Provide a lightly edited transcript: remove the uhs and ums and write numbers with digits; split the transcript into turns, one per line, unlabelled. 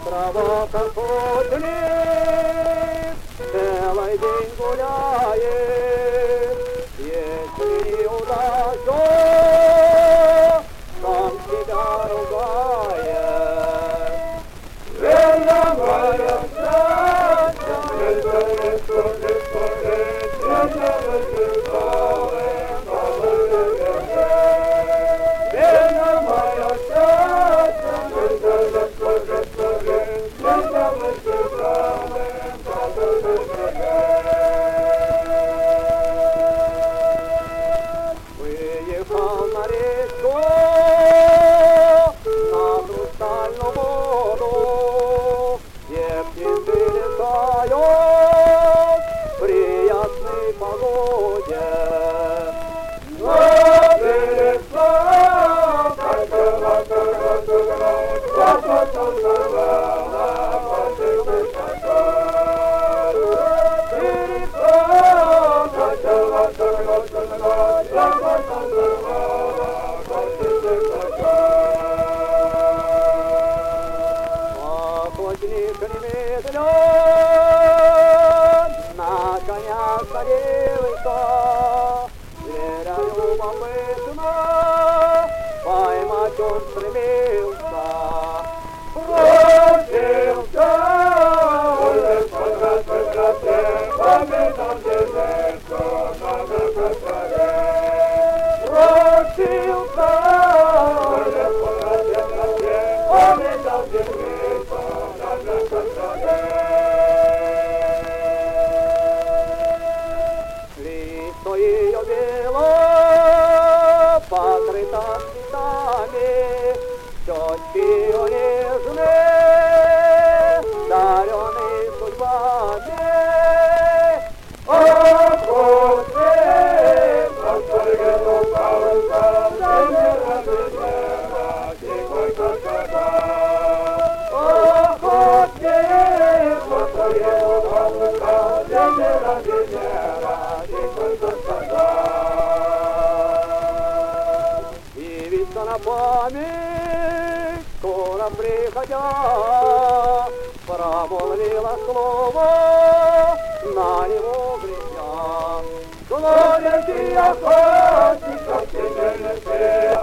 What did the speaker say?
Трава проходит, целый день гуляет. Если не удача, сам себя ругает. Верно моя счастье, выехал на речку, на хрустальную воду, где птицы летают при ясной погоде. Но перестал, охотник немедлен на коня садился, зверя любопытно поймать он стремился. Бросился, лицо ее бело, покрыто цветами, щечки ее нежные, дареные судьбами. Охотник, подпрыгнул палка, замерла дерева, тихой коса. Охотник, подпрыгнул палка, замерла дерева, тихой коса. Явится на память, скоро приходя, промолвила слово, на него глядя. Глория, охотник, как тебе